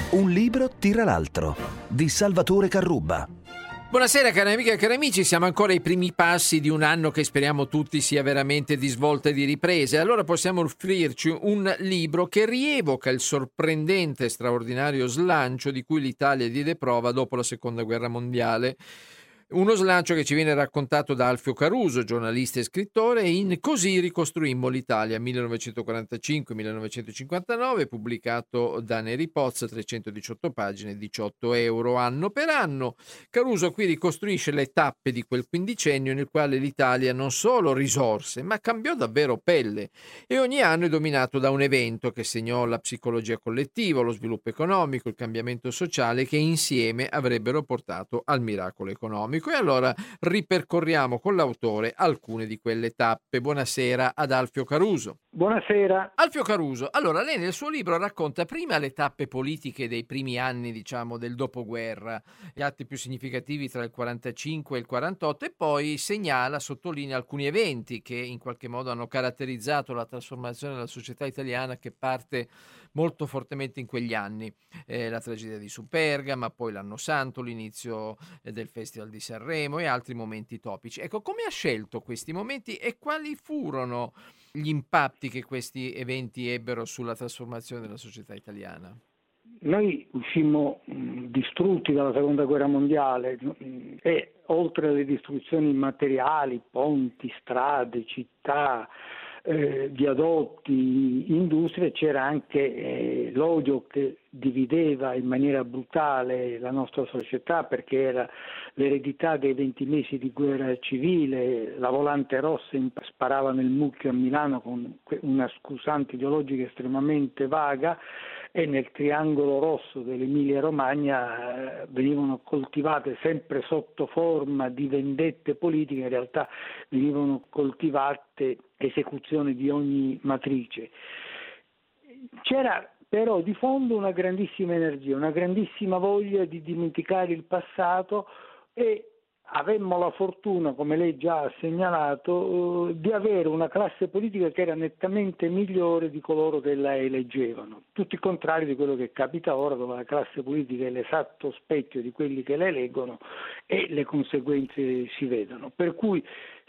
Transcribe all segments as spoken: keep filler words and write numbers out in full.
Un libro tira l'altro, di Salvatore Carrubba. Buonasera cari amiche e cari amici, siamo ancora ai primi passi di un anno che speriamo tutti sia veramente di svolta e di riprese. Allora possiamo offrirci un libro che rievoca il sorprendente e straordinario slancio di cui l'Italia diede prova dopo la Seconda Guerra Mondiale. Uno slancio che ci viene raccontato da Alfio Caruso, giornalista e scrittore, in Così ricostruimmo l'Italia millenovecentoquarantacinque millenovecentocinquantanove, pubblicato da Neri Pozza, trecentodiciotto pagine, diciotto euro anno per anno. Caruso qui ricostruisce le tappe di quel quindicennio nel quale l'Italia non solo risorse, ma cambiò davvero pelle, e ogni anno è dominato da un evento che segnò la psicologia collettiva, lo sviluppo economico, il cambiamento sociale, che insieme avrebbero portato al miracolo economico. E allora ripercorriamo con l'autore alcune di quelle tappe. Buonasera ad Alfio Caruso. Buonasera. Alfio Caruso, allora lei nel suo libro racconta prima le tappe politiche dei primi anni, diciamo, del dopoguerra, gli atti più significativi tra il quarantacinque e il quarantotto, e poi segnala, sottolinea alcuni eventi che in qualche modo hanno caratterizzato la trasformazione della società italiana, che parte molto fortemente in quegli anni. Eh, la tragedia di Superga, ma poi l'anno santo, l'inizio eh, del Festival di Sanremo e altri momenti topici. Ecco, come ha scelto questi momenti e quali furono gli impatti che questi eventi ebbero sulla trasformazione della società italiana? Noi uscimmo mh, distrutti dalla Seconda Guerra Mondiale mh, e oltre alle distruzioni materiali, ponti, strade, città, eh, viadotti, industrie, c'era anche eh, l'odio che divideva in maniera brutale la nostra società, perché era l'eredità dei venti mesi di guerra civile. La Volante Rossa sparava nel mucchio a Milano con una scusante ideologica estremamente vaga, e nel triangolo rosso dell'Emilia Romagna eh, venivano coltivate, sempre sotto forma di vendette politiche, in realtà venivano coltivate esecuzioni di ogni matrice. C'era però di fondo una grandissima energia, una grandissima voglia di dimenticare il passato, e avemmo la fortuna, come lei già ha segnalato, di avere una classe politica che era nettamente migliore di coloro che la eleggevano, tutto il contrario di quello che capita ora, dove la classe politica è l'esatto specchio di quelli che la eleggono e le conseguenze si vedono. Per cui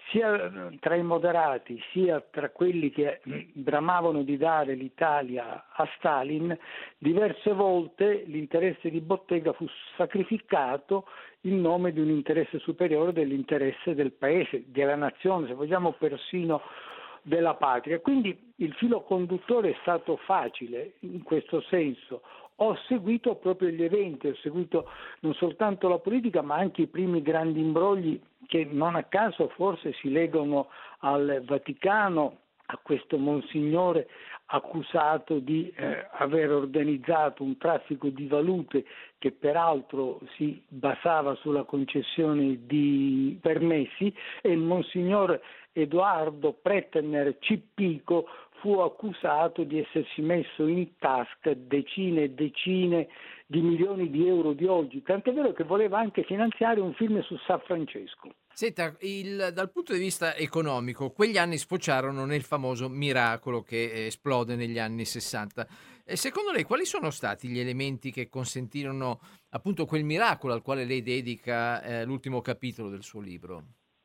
sia tra i moderati sia tra quelli che bramavano di dare l'Italia a Stalin, diverse volte l'interesse di bottega fu sacrificato in nome di un interesse superiore, dell'interesse del paese, della nazione, se vogliamo persino della patria. Quindi il filo conduttore è stato facile in questo senso. Ho seguito proprio gli eventi, ho seguito non soltanto la politica ma anche i primi grandi imbrogli che non a caso forse si legano al Vaticano, a questo monsignore accusato di eh, aver organizzato un traffico di valute che peraltro si basava sulla concessione di permessi, e il monsignor Edoardo Prettener Cippico fu accusato di essersi messo in tasca decine e decine di milioni di euro di oggi, tant'è vero che voleva anche finanziare un film su San Francesco. Senta, il, dal punto di vista economico, quegli anni sfociarono nel famoso miracolo che esplode negli anni sessanta. E secondo lei quali sono stati gli elementi che consentirono appunto quel miracolo al quale lei dedica eh, l'ultimo capitolo del suo libro?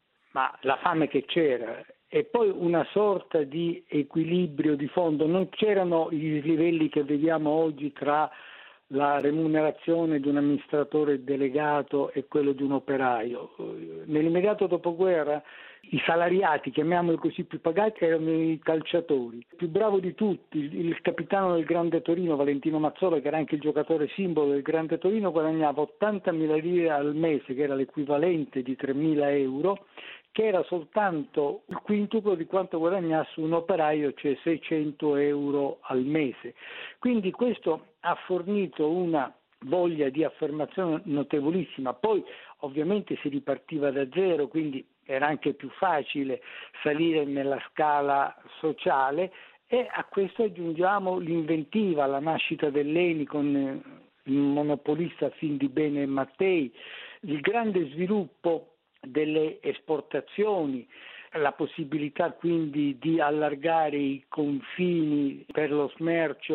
Ma la fame che c'era, e poi una sorta di equilibrio di fondo. Non c'erano i livelli che vediamo oggi tra la remunerazione di un amministratore delegato e quello di un operaio. Nell'immediato dopoguerra i salariati, chiamiamoli così, più pagati erano i calciatori. Il più bravo di tutti, il capitano del Grande Torino, Valentino Mazzola, che era anche il giocatore simbolo del Grande Torino, guadagnava ottantamila lire al mese, che era l'equivalente di tremila euro, che era soltanto il quintuplo di quanto guadagnasse un operaio, cioè seicento euro al mese. Quindi questo ha fornito una voglia di affermazione notevolissima. Poi ovviamente si ripartiva da zero, quindi era anche più facile salire nella scala sociale, e a questo aggiungiamo l'inventiva, la nascita dell'E N I con il monopolista Fin di Bene Mattei, il grande sviluppo delle esportazioni, la possibilità quindi di allargare i confini per lo smercio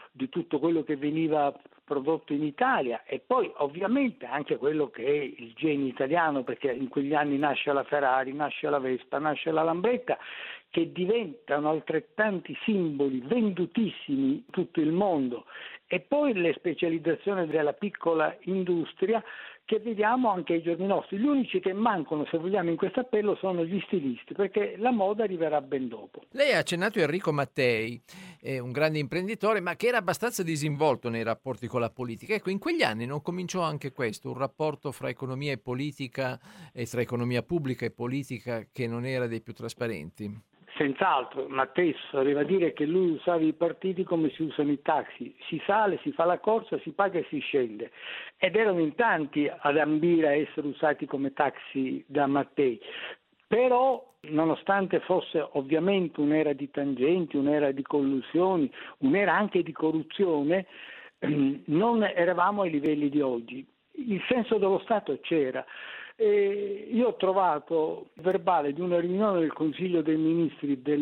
di tutto quello che veniva prodotto in Italia, e poi ovviamente anche quello che è il genio italiano, perché in quegli anni nasce la Ferrari, nasce la Vespa, nasce la Lambretta, che diventano altrettanti simboli vendutissimi in tutto il mondo, e poi le specializzazioni della piccola industria che vediamo anche ai giorni nostri. Gli unici che mancano, se vogliamo, in questo appello sono gli stilisti, perché la moda arriverà ben dopo. Lei ha accennato Enrico Mattei, è un grande imprenditore, ma che era abbastanza disinvolto nei rapporti con la politica. Ecco, in quegli anni non cominciò anche questo, un rapporto fra economia e politica, e tra economia pubblica e politica, che non era dei più trasparenti? Senz'altro, Mattei voleva dire che lui usava i partiti come si usano i taxi: si sale, si fa la corsa, si paga e si scende, ed erano in tanti ad ambire a essere usati come taxi da Mattei. Però, nonostante fosse ovviamente un'era di tangenti, un'era di collusioni, un'era anche di corruzione, non eravamo ai livelli di oggi. Il senso dello Stato c'era. E io ho trovato il verbale di una riunione del Consiglio dei Ministri del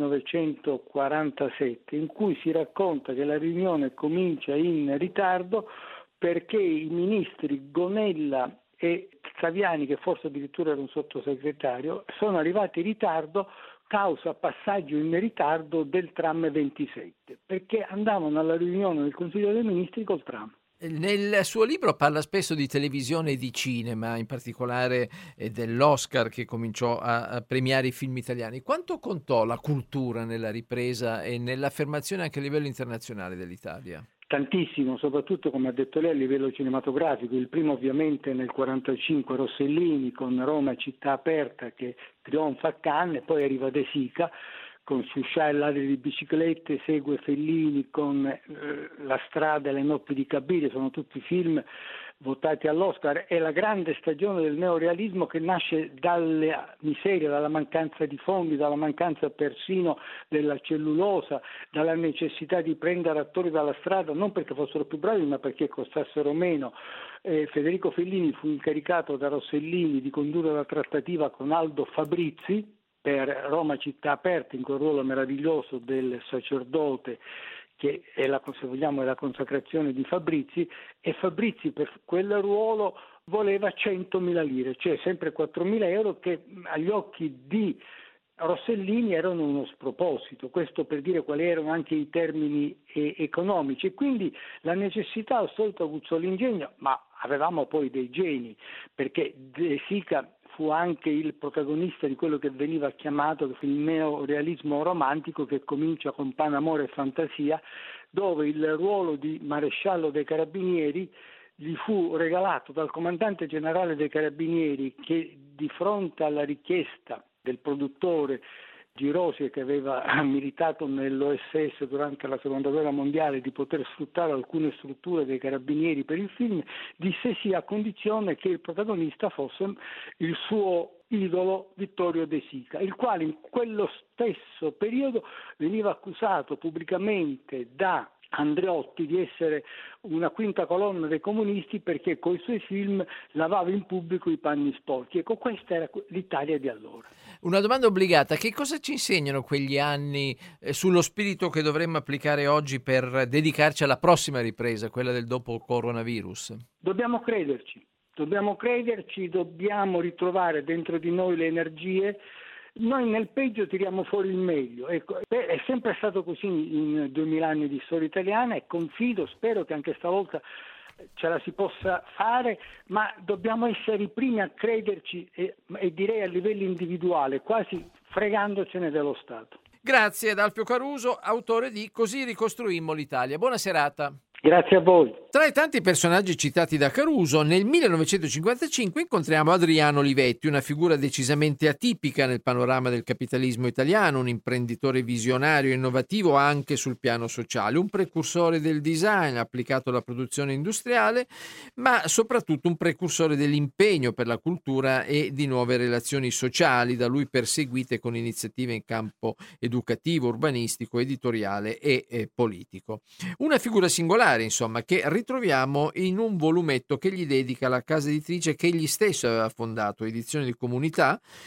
millenovecentoquarantasette, in cui si racconta che la riunione comincia in ritardo perché i ministri Gonella e Saviani, che forse addirittura era un sottosegretario, sono arrivati in ritardo causa passaggio in ritardo del tram ventisette, perché andavano alla riunione del Consiglio dei Ministri col tram. Nel suo libro parla spesso di televisione e di cinema, in particolare eh, dell'Oscar che cominciò a, a premiare i film italiani. Quanto contò la cultura nella ripresa e nell'affermazione anche a livello internazionale dell'Italia? Tantissimo, soprattutto, come ha detto lei, a livello cinematografico. Il primo ovviamente nel quarantacinque, Rossellini con Roma città aperta, che trionfa a Cannes, e poi arriva De Sica con Sciuscià e ladri di biciclette, segue Fellini con eh, La strada e le notti di Cabiria. Sono tutti film votati all'Oscar. È la grande stagione del neorealismo, che nasce dalla miseria, dalla mancanza di fondi, dalla mancanza persino della cellulosa, dalla necessità di prendere attori dalla strada, non perché fossero più bravi ma perché costassero meno. Eh, Federico Fellini fu incaricato da Rossellini di condurre la trattativa con Aldo Fabrizi per Roma città aperta, in quel ruolo meraviglioso del sacerdote, che è la, se vogliamo, è la consacrazione di Fabrizi, e Fabrizi per quel ruolo voleva centomila lire, cioè sempre quattromila euro, che agli occhi di Rossellini erano uno sproposito. Questo per dire quali erano anche i termini eh, economici, e quindi la necessità al solito aguzzò l'ingegno, ma avevamo poi dei geni, perché De Sica fu anche il protagonista di quello che veniva chiamato il neorealismo romantico, che comincia con Pan, amore e fantasia, dove il ruolo di maresciallo dei carabinieri gli fu regalato dal comandante generale dei carabinieri, che di fronte alla richiesta del produttore Girosi, che aveva militato nell'O S S durante la seconda guerra mondiale, di poter sfruttare alcune strutture dei carabinieri per il film, disse sì a condizione che il protagonista fosse il suo idolo Vittorio De Sica, il quale in quello stesso periodo veniva accusato pubblicamente da Andreotti di essere una quinta colonna dei comunisti, perché con i suoi film lavava in pubblico i panni sporchi. Ecco, questa era l'Italia di allora. Una domanda obbligata: che cosa ci insegnano quegli anni eh, sullo spirito che dovremmo applicare oggi per dedicarci alla prossima ripresa, quella del dopo coronavirus? Dobbiamo crederci, dobbiamo crederci, dobbiamo ritrovare dentro di noi le energie. Noi nel peggio tiriamo fuori il meglio. Ecco, è sempre stato così in duemila anni di storia italiana, e confido, spero che anche stavolta ce la si possa fare, ma dobbiamo essere i primi a crederci, e, e direi a livello individuale, quasi fregandocene dello Stato. Grazie ad Alfio Caruso, autore di Così ricostruimmo l'Italia. Buona serata. Grazie a voi. Tra i tanti personaggi citati da Caruso, nel millenovecentocinquantacinque incontriamo Adriano Olivetti, una figura decisamente atipica nel panorama del capitalismo italiano, un imprenditore visionario e innovativo anche sul piano sociale, un precursore del design applicato alla produzione industriale, ma soprattutto un precursore dell'impegno per la cultura e di nuove relazioni sociali, da lui perseguite con iniziative in campo educativo, urbanistico, editoriale e eh, politico. Una figura singolare, insomma, che ritroviamo in un volumetto che gli dedica la casa editrice che egli stesso aveva fondato, Edizioni di Comunità,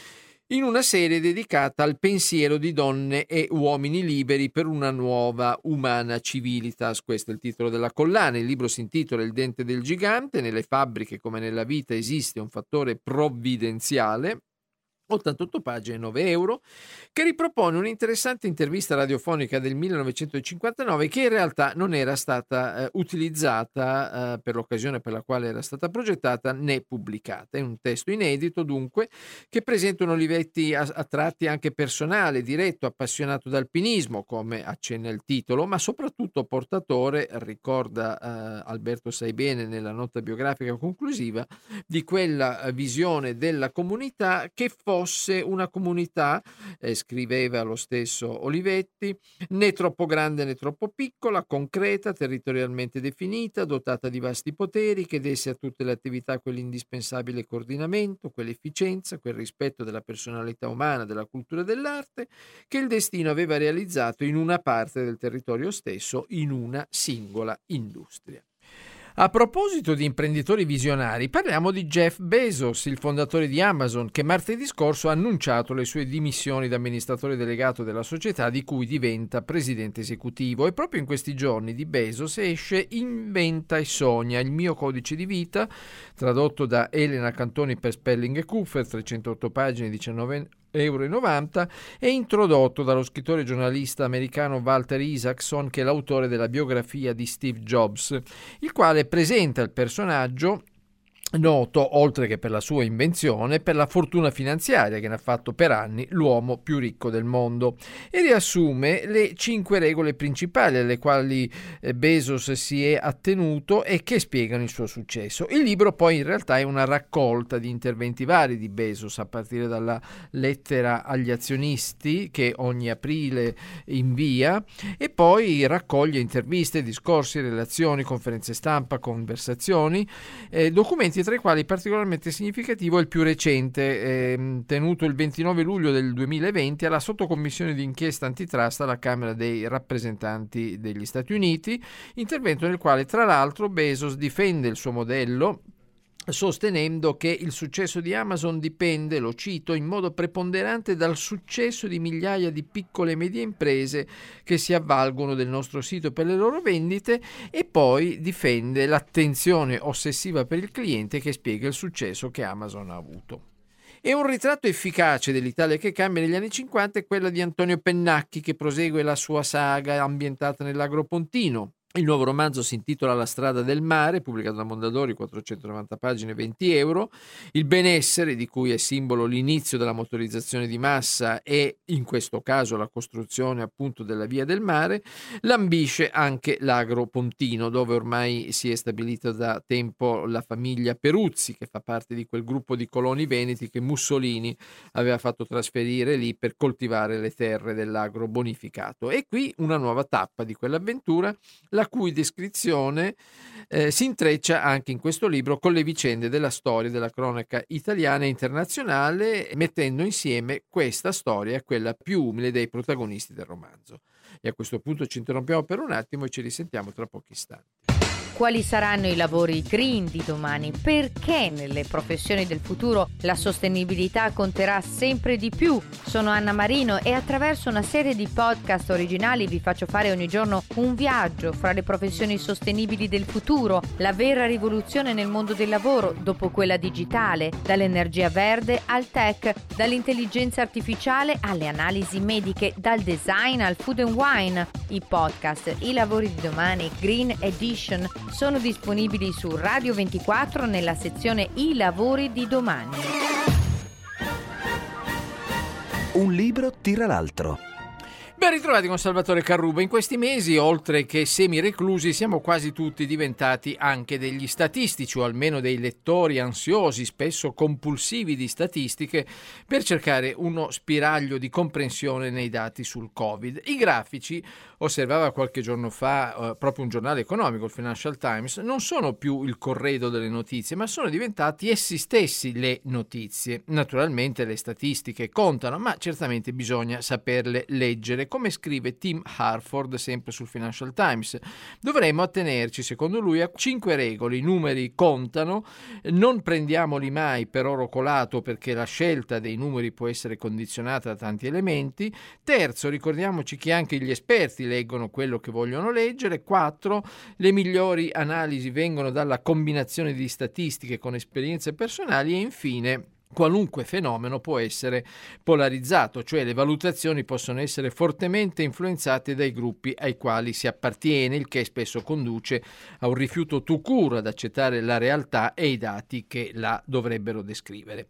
in una serie dedicata al pensiero di donne e uomini liberi per una nuova umana civilitas. Questo è il titolo della collana. Il libro si intitola Il dente del gigante. Nelle fabbriche come nella vita esiste un fattore provvidenziale. ottantotto pagine, nove euro, che ripropone un'interessante intervista radiofonica del millenovecentocinquantanove che in realtà non era stata eh, utilizzata eh, per l'occasione per la quale era stata progettata né pubblicata. È un testo inedito, dunque, che presenta un Olivetti a, a tratti anche personale, diretto, appassionato d'alpinismo, come accenna il titolo, ma soprattutto portatore, ricorda eh, Alberto Saibene nella nota biografica conclusiva, di quella visione della comunità che fosse fosse una comunità, eh, scriveva lo stesso Olivetti, né troppo grande né troppo piccola, concreta, territorialmente definita, dotata di vasti poteri, che desse a tutte le attività quell'indispensabile coordinamento, quell'efficienza, quel rispetto della personalità umana, della cultura e dell'arte, che il destino aveva realizzato in una parte del territorio stesso, in una singola industria. A proposito di imprenditori visionari, parliamo di Jeff Bezos, il fondatore di Amazon, che martedì scorso ha annunciato le sue dimissioni da amministratore delegato della società, di cui diventa presidente esecutivo. E proprio in questi giorni di Bezos esce Inventa e Sogna, il mio codice di vita, tradotto da Elena Cantoni per Spelling e Cuffer, trecentootto pagine, diciannove euro e novanta, è introdotto dallo scrittore e giornalista americano Walter Isaacson, che è l'autore della biografia di Steve Jobs, il quale presenta il personaggio noto, oltre che per la sua invenzione, per la fortuna finanziaria che ne ha fatto per anni l'uomo più ricco del mondo, e riassume le cinque regole principali alle quali Bezos si è attenuto e che spiegano il suo successo. Il libro poi in realtà è una raccolta di interventi vari di Bezos, a partire dalla lettera agli azionisti che ogni aprile invia, e poi raccoglie interviste, discorsi, relazioni, conferenze stampa, conversazioni, eh, documenti tra i quali particolarmente significativo è il più recente, eh, tenuto il ventinove luglio del duemilaventi alla sottocommissione di inchiesta antitrust alla Camera dei rappresentanti degli Stati Uniti, intervento nel quale tra l'altro Bezos difende il suo modello, sostenendo che il successo di Amazon dipende, lo cito, in modo preponderante dal successo di migliaia di piccole e medie imprese che si avvalgono del nostro sito per le loro vendite, e poi difende l'attenzione ossessiva per il cliente che spiega il successo che Amazon ha avuto. E un ritratto efficace dell'Italia che cambia negli anni cinquanta è quella di Antonio Pennacchi, che prosegue la sua saga ambientata nell'Agropontino. Il nuovo romanzo si intitola La strada del mare, pubblicato da Mondadori, quattrocentonovanta pagine, venti euro. Il benessere, di cui è simbolo l'inizio della motorizzazione di massa e in questo caso la costruzione appunto della via del mare, lambisce anche l'Agropontino, dove ormai si è stabilita da tempo la famiglia Peruzzi, che fa parte di quel gruppo di coloni veneti che Mussolini aveva fatto trasferire lì per coltivare le terre dell'agro bonificato. E qui una nuova tappa di quell'avventura, la cui descrizione eh, si intreccia anche in questo libro con le vicende della storia della cronaca italiana e internazionale, mettendo insieme questa storia a quella più umile dei protagonisti del romanzo. E a questo punto ci interrompiamo per un attimo e ci risentiamo tra pochi istanti. Quali saranno i lavori green di domani? Perché nelle professioni del futuro la sostenibilità conterà sempre di più? Sono Anna Marino e attraverso una serie di podcast originali vi faccio fare ogni giorno un viaggio fra le professioni sostenibili del futuro, la vera rivoluzione nel mondo del lavoro dopo quella digitale, dall'energia verde al tech, dall'intelligenza artificiale alle analisi mediche, dal design al food and wine. I podcast, i lavori di domani, Green Edition, sono disponibili su Radio ventiquattro nella sezione I lavori di domani. Un libro tira l'altro. Ben ritrovati con Salvatore Carruba. In questi mesi, oltre che semi-reclusi, siamo quasi tutti diventati anche degli statistici, o almeno dei lettori ansiosi, spesso compulsivi di statistiche, per cercare uno spiraglio di comprensione nei dati sul Covid. I grafici osservava qualche giorno fa eh, proprio un giornale economico, il Financial Times, non sono più il corredo delle notizie, ma sono diventati essi stessi le notizie. Naturalmente le statistiche contano, ma certamente bisogna saperle leggere. Come scrive Tim Harford, sempre sul Financial Times, dovremmo attenerci, secondo lui, a cinque regole. I numeri contano, non prendiamoli mai per oro colato perché la scelta dei numeri può essere condizionata da tanti elementi. Terzo, ricordiamoci che anche gli esperti leggono quello che vogliono leggere. Quattro, le migliori analisi vengono dalla combinazione di statistiche con esperienze personali. E infine, qualunque fenomeno può essere polarizzato, cioè le valutazioni possono essere fortemente influenzate dai gruppi ai quali si appartiene, il che spesso conduce a un rifiuto tout court ad accettare la realtà e i dati che la dovrebbero descrivere.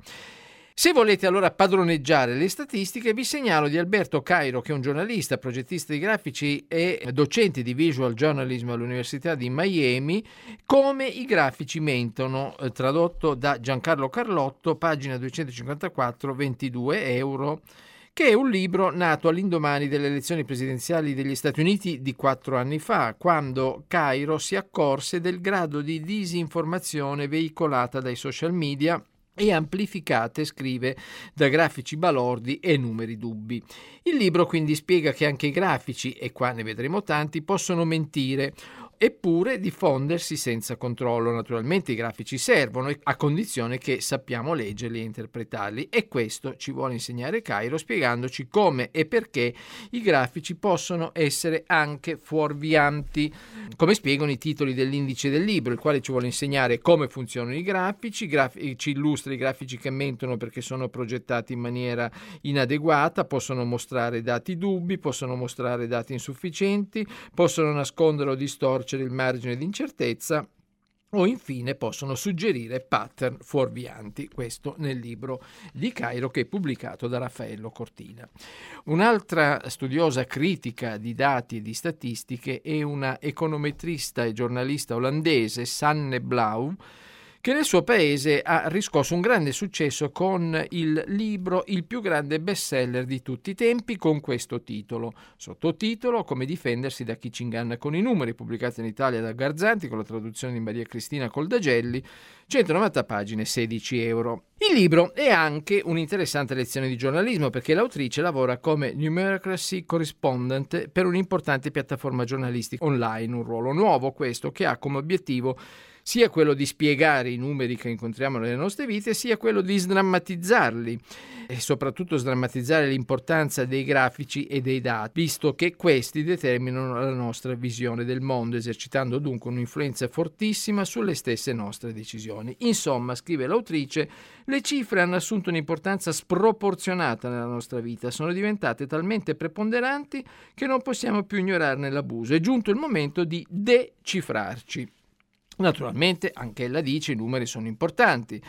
Se volete allora padroneggiare le statistiche, vi segnalo di Alberto Cairo, che è un giornalista, progettista di grafici e docente di visual journalism all'Università di Miami, Come i grafici mentono, tradotto da Giancarlo Carlotto, pagina duecentocinquantaquattro, ventidue euro, che è un libro nato all'indomani delle elezioni presidenziali degli Stati Uniti di quattro anni fa, quando Cairo si accorse del grado di disinformazione veicolata dai social media e amplificate, scrive, da grafici balordi e numeri dubbi. Il libro quindi spiega che anche i grafici, e qua ne vedremo tanti, possono mentire, eppure diffondersi senza controllo. Naturalmente i grafici servono, a condizione che sappiamo leggerli e interpretarli, e questo ci vuole insegnare Cairo, spiegandoci come e perché i grafici possono essere anche fuorvianti, come spiegano i titoli dell'indice del libro, il quale ci vuole insegnare come funzionano i grafici, graf- ci illustra i grafici che mentono perché sono progettati in maniera inadeguata, possono mostrare dati dubbi, possono mostrare dati insufficienti, possono nascondere o distorcere il margine di incertezza, o infine possono suggerire pattern fuorvianti. Questo nel libro di Cairo, che è pubblicato da Raffaello Cortina. Un'altra studiosa critica di dati e di statistiche è una econometrista e giornalista olandese, Sanne Blauw, che nel suo paese ha riscosso un grande successo con il libro Il più grande bestseller di tutti i tempi, con questo titolo. Sottotitolo: Come difendersi da chi ci inganna con i numeri, pubblicato in Italia da Garzanti con la traduzione di Maria Cristina Coldagelli, centonovanta pagine, sedici euro. Il libro è anche un'interessante lezione di giornalismo, perché l'autrice lavora come numeracy correspondent per un'importante piattaforma giornalistica online, un ruolo nuovo questo, che ha come obiettivo sia quello di spiegare i numeri che incontriamo nelle nostre vite, sia quello di sdrammatizzarli e soprattutto sdrammatizzare l'importanza dei grafici e dei dati, visto che questi determinano la nostra visione del mondo, esercitando dunque un'influenza fortissima sulle stesse nostre decisioni. Insomma, scrive l'autrice, le cifre hanno assunto un'importanza sproporzionata nella nostra vita, sono diventate talmente preponderanti che non possiamo più ignorarne l'abuso. È giunto il momento di decifrarci. Naturalmente, anche ella dice, i numeri sono importanti.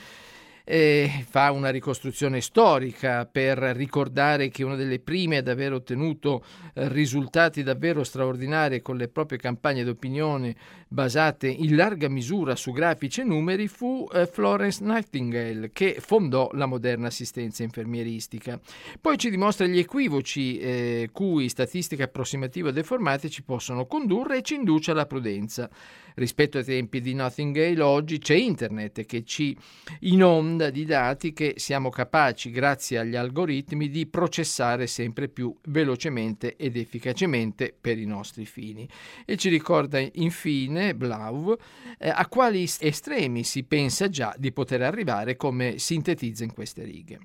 Eh, fa una ricostruzione storica per ricordare che una delle prime ad aver ottenuto eh, risultati davvero straordinari con le proprie campagne d'opinione basate in larga misura su grafici e numeri fu eh, Florence Nightingale, che fondò la moderna assistenza infermieristica. Poi ci dimostra gli equivoci eh, cui statistiche approssimative o deformate ci possono condurre e ci induce alla prudenza. Rispetto ai tempi di Nightingale, oggi c'è internet che ci inonda di dati che siamo capaci, grazie agli algoritmi, di processare sempre più velocemente ed efficacemente per i nostri fini. E ci ricorda infine Blauw eh, a quali estremi si pensa già di poter arrivare, come sintetizza in queste righe.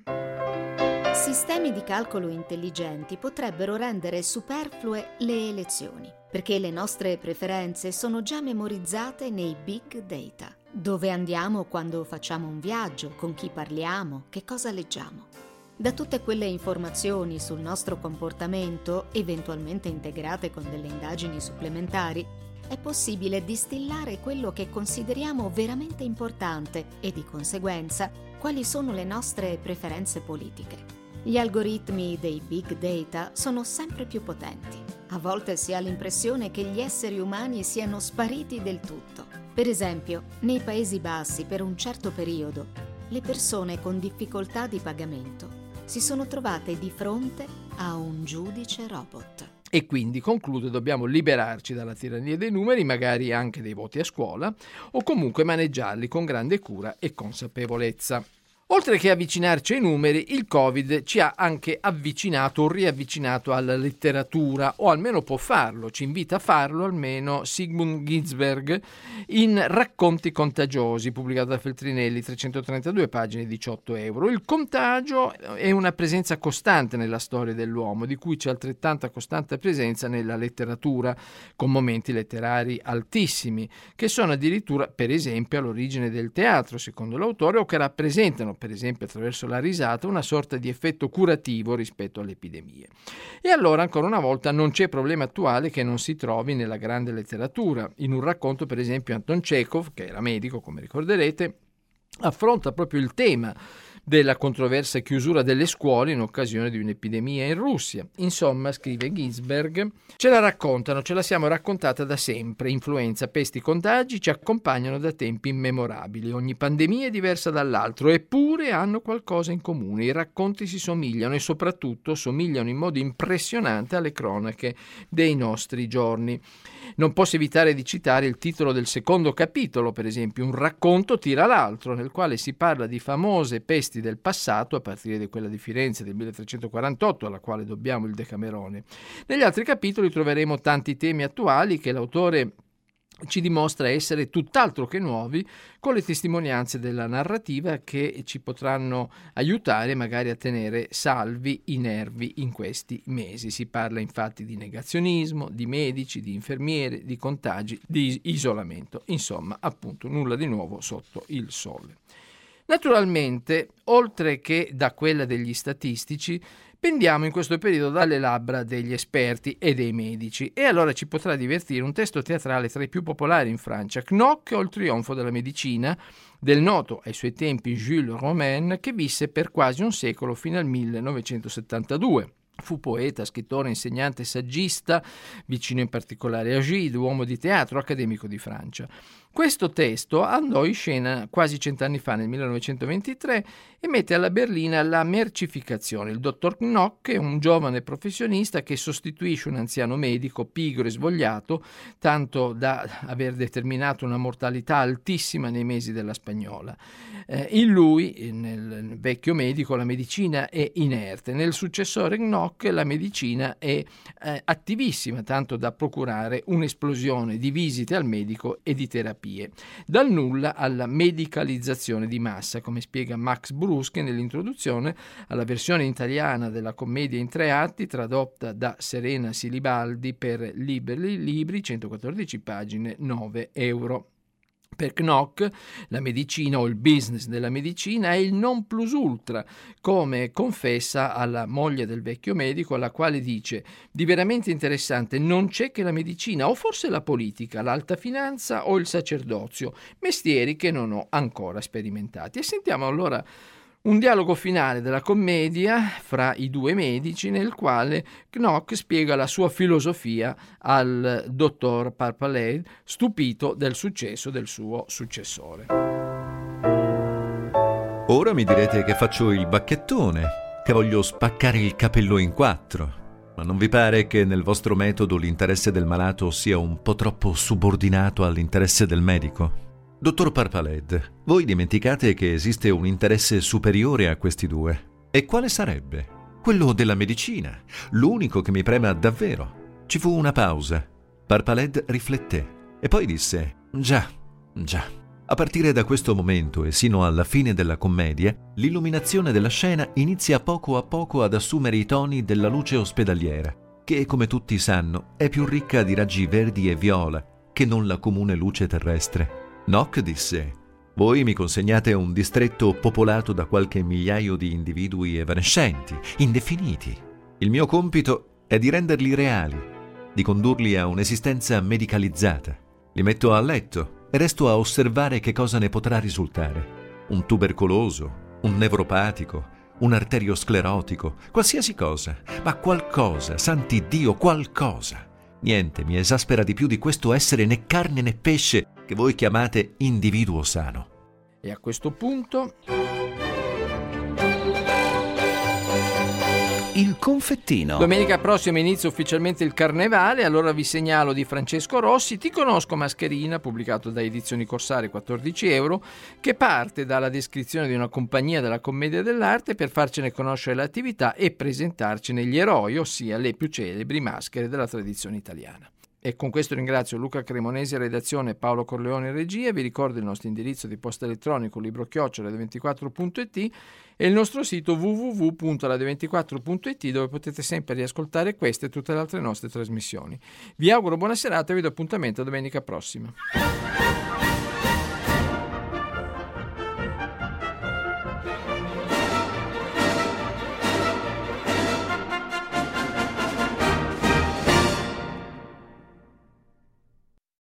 Sistemi di calcolo intelligenti potrebbero rendere superflue le elezioni, perché le nostre preferenze sono già memorizzate nei big data. Dove andiamo quando facciamo un viaggio, con chi parliamo, che cosa leggiamo. Da tutte quelle informazioni sul nostro comportamento, eventualmente integrate con delle indagini supplementari, è possibile distillare quello che consideriamo veramente importante e, di conseguenza, quali sono le nostre preferenze politiche. Gli algoritmi dei big data sono sempre più potenti. A volte si ha l'impressione che gli esseri umani siano spariti del tutto. Per esempio, nei Paesi Bassi, per un certo periodo, le persone con difficoltà di pagamento si sono trovate di fronte a un giudice robot. E quindi, conclude, dobbiamo liberarci dalla tirannia dei numeri, magari anche dei voti a scuola, o comunque maneggiarli con grande cura e consapevolezza. Oltre che avvicinarci ai numeri, il Covid ci ha anche avvicinato o riavvicinato alla letteratura, o almeno può farlo, ci invita a farlo almeno Sigmund Ginsberg in Racconti contagiosi, pubblicato da Feltrinelli, trecentotrentadue pagine, diciotto euro. Il contagio è una presenza costante nella storia dell'uomo, di cui c'è altrettanta costante presenza nella letteratura, con momenti letterari altissimi, che sono addirittura, per esempio, all'origine del teatro, secondo l'autore, o che rappresentano, per esempio attraverso la risata, una sorta di effetto curativo rispetto alle epidemie. E allora, ancora una volta, non c'è problema attuale che non si trovi nella grande letteratura. In un racconto, per esempio, Anton Chekhov, che era medico, come ricorderete, affronta proprio il tema della controversa chiusura delle scuole in occasione di un'epidemia in Russia. Insomma, scrive Ginsberg, ce la raccontano, ce la siamo raccontata da sempre. Influenza, pesti, contagi ci accompagnano da tempi immemorabili. Ogni pandemia è diversa dall'altro, eppure hanno qualcosa in comune. I racconti si somigliano e soprattutto somigliano in modo impressionante alle cronache dei nostri giorni. Non posso evitare di citare il titolo del secondo capitolo, per esempio, un racconto tira l'altro, nel quale si parla di famose pesti del passato, a partire da quella di Firenze del milletrecentoquarantotto, alla quale dobbiamo il Decamerone. Negli altri capitoli troveremo tanti temi attuali che l'autore ci dimostra essere tutt'altro che nuovi, con le testimonianze della narrativa che ci potranno aiutare magari a tenere salvi i nervi in questi mesi. Si parla infatti di negazionismo, di medici, di infermiere, di contagi, di isolamento. Insomma, appunto, nulla di nuovo sotto il sole. Naturalmente, oltre che da quella degli statistici, pendiamo in questo periodo dalle labbra degli esperti e dei medici, e allora ci potrà divertire un testo teatrale tra i più popolari in Francia, Knock o il trionfo della medicina, del noto ai suoi tempi Jules Romain, che visse per quasi un secolo fino al millenovecentosettantadue. Fu poeta, scrittore, insegnante, saggista, vicino in particolare a Gide, uomo di teatro, accademico di Francia. Questo testo andò in scena quasi cent'anni fa, nel millenovecentoventitré, e mette alla berlina la mercificazione. Il dottor Knock è un giovane professionista che sostituisce un anziano medico pigro e svogliato, tanto da aver determinato una mortalità altissima nei mesi della spagnola. Eh, in lui, nel vecchio medico, la medicina è inerte. Nel successore Knock la medicina è eh, attivissima, tanto da procurare un'esplosione di visite al medico e di terapie. Dal nulla alla medicalizzazione di massa, come spiega Max Brusche nell'introduzione alla versione italiana della commedia in tre atti, tradotta da Serena Silibaldi per Liberi Libri, centoquattordici pagine, nove euro. Per Knock la medicina o il business della medicina è il non plus ultra, come confessa alla moglie del vecchio medico, alla quale dice: di veramente interessante non c'è che la medicina, o forse la politica, l'alta finanza o il sacerdozio, mestieri che non ho ancora sperimentati. E sentiamo allora un dialogo finale della commedia fra i due medici, nel quale Knock spiega la sua filosofia al dottor Parpaillot, stupito del successo del suo successore. Ora mi direte che faccio il bacchettone, che voglio spaccare il capello in quattro. Ma non vi pare che nel vostro metodo l'interesse del malato sia un po' troppo subordinato all'interesse del medico? Dottor Parpaillot, voi dimenticate che esiste un interesse superiore a questi due. E quale sarebbe? Quello della medicina, l'unico che mi prema davvero. Ci fu una pausa. Parpaillot rifletté e poi disse: già, già. A partire da questo momento e sino alla fine della commedia, l'illuminazione della scena inizia poco a poco ad assumere i toni della luce ospedaliera, che, come tutti sanno, è più ricca di raggi verdi e viola che non la comune luce terrestre. Knock disse: voi mi consegnate un distretto popolato da qualche migliaio di individui evanescenti, indefiniti. Il mio compito è di renderli reali, di condurli a un'esistenza medicalizzata. Li metto a letto e resto a osservare che cosa ne potrà risultare. Un tubercoloso, un nevropatico, un arteriosclerotico, qualsiasi cosa, ma qualcosa, santi Dio, qualcosa. Niente mi esaspera di più di questo essere né carne né pesce che voi chiamate individuo sano. E a questo punto Il confettino. Domenica prossima inizia ufficialmente il Carnevale, allora vi segnalo di Francesco Rossi, Ti conosco mascherina, pubblicato da Edizioni Corsari, quattordici euro, che parte dalla descrizione di una compagnia della commedia dell'arte per farcene conoscere l'attività e presentarcene gli eroi, ossia le più celebri maschere della tradizione italiana. E con questo ringrazio Luca Cremonesi, redazione, Paolo Corleone, regia. Vi ricordo il nostro indirizzo di posta elettronico libro chiocciola radio ventiquattro punto it e il nostro sito w w w punto radio ventiquattro punto it, dove potete sempre riascoltare queste e tutte le altre nostre trasmissioni. Vi auguro buona serata e vi do appuntamento a domenica prossima.